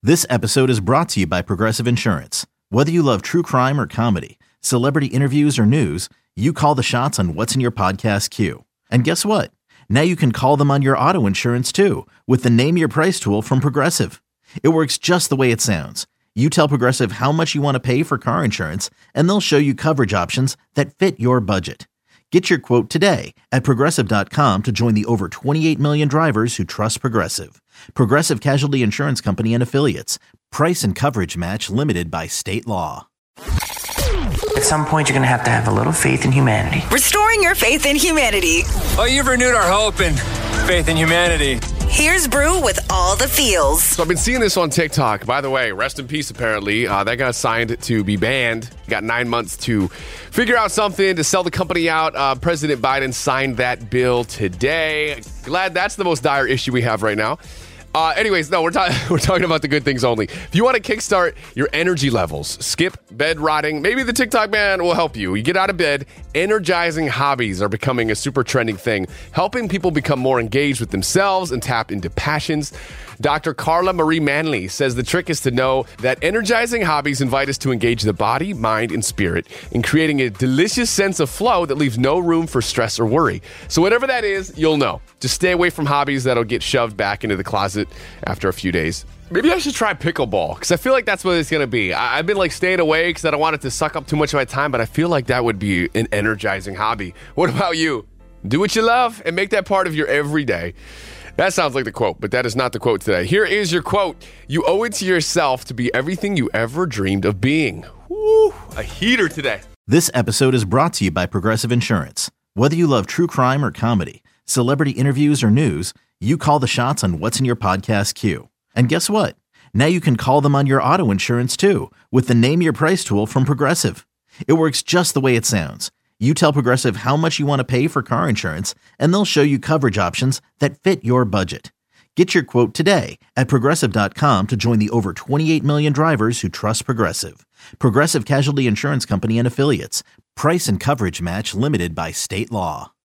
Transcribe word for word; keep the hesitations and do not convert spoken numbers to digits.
This episode is brought to you by Progressive Insurance. Whether you love true crime or comedy, celebrity interviews or news, you call the shots on what's in your podcast queue. And guess what? Now you can call them on your auto insurance too with the Name Your Price tool from Progressive. It works just the way it sounds. You tell Progressive how much you want to pay for car insurance, and they'll show you coverage options that fit your budget. Get your quote today at Progressive dot com to join the over twenty-eight million drivers who trust Progressive. Progressive Casualty Insurance Company and Affiliates. Price and coverage match limited by state law. At some point, you're going to have to have a little faith in humanity. Restoring your faith in humanity. Oh, you've renewed our hope and faith in humanity. Here's Brew with all the feels. So I've been seeing this on TikTok. By the way, rest in peace, apparently. Uh, that got signed to be banned. Got nine months to figure out something to sell the company out. Uh, President Biden signed that bill today. Glad that's the most dire issue we have right now. Uh, anyways, no, we're, ta- we're talking about the good things only. If you want to kickstart your energy levels, skip bed rotting, maybe the TikTok ban will help you. You get out of bed, energizing hobbies are becoming a super trending thing, helping people become more engaged with themselves and tap into passions. Doctor Carla Marie Manley says the trick is to know that energizing hobbies invite us to engage the body, mind, and spirit in creating a delicious sense of flow that leaves no room for stress or worry. So whatever that is, you'll know. Just stay away from hobbies that'll get shoved back into the closet after a few days. Maybe I should try pickleball, because I feel like that's what it's going to be. I- I've been like staying away because I don't want it to suck up too much of my time, but I feel like that would be an energizing hobby. What about you? Do what you love and make that part of your everyday. That sounds like the quote, but that is not the quote today. Here is your quote. You owe it to yourself to be everything you ever dreamed of being. Woo, a heater today. This episode is brought to you by Progressive Insurance. Whether you love true crime or comedy, celebrity interviews or news, you call the shots on what's in your podcast queue. And guess what? Now you can call them on your auto insurance too with the Name Your Price tool from Progressive. It works just the way it sounds. You tell Progressive how much you want to pay for car insurance, and they'll show you coverage options that fit your budget. Get your quote today at Progressive dot com to join the over twenty-eight million drivers who trust Progressive. Progressive Casualty Insurance Company and Affiliates. Price and coverage match limited by state law.